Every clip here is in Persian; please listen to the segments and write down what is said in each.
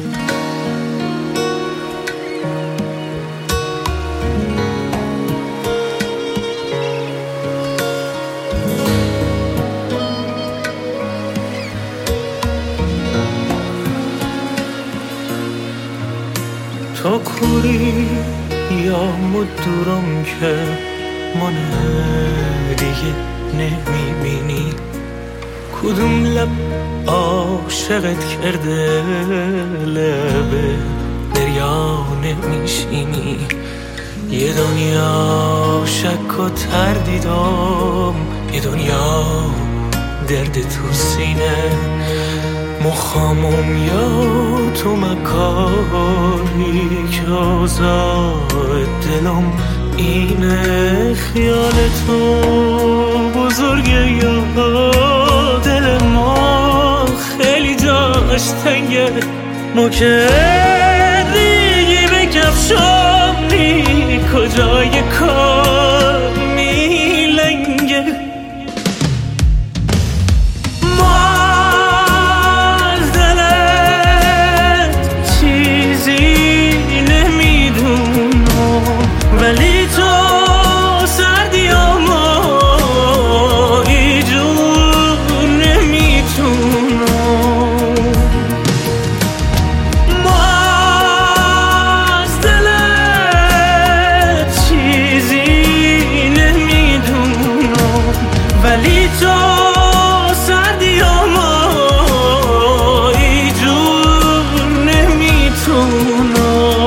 تو کوری یا مدورم که من دیگه نمیبینی، کدوم لب عاشقت کرده لبه دریا نمیشینی. یه دنیا شک و تردیدم، یه دنیا درد تو سینه، مخامم یا تو مکاری که آزاد دلم اینه. خیال تو بزرگه یا دل ما خیلی جاش تنگه، ما که دیگه بکفشم نی کجای کار میلنگه. ولی تو سردی و مایی جون نمیتونم، ما از دلت چیزی نمیدونم، ولی تو سردی و مایی جون نمیتونم.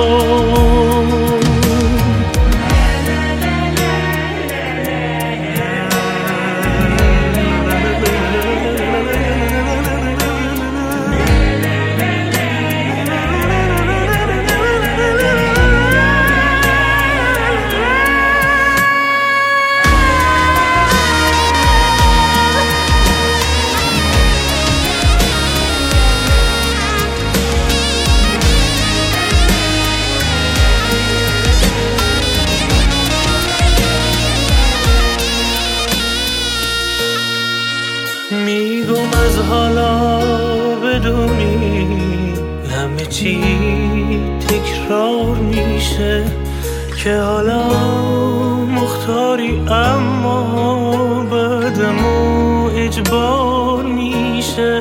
میگم از حالا بدونی همه چی تکرار میشه، که حالا مختاری اما بعدمو اجبار میشه،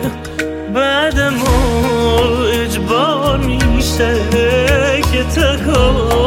بعدمو اجبار میشه که تکار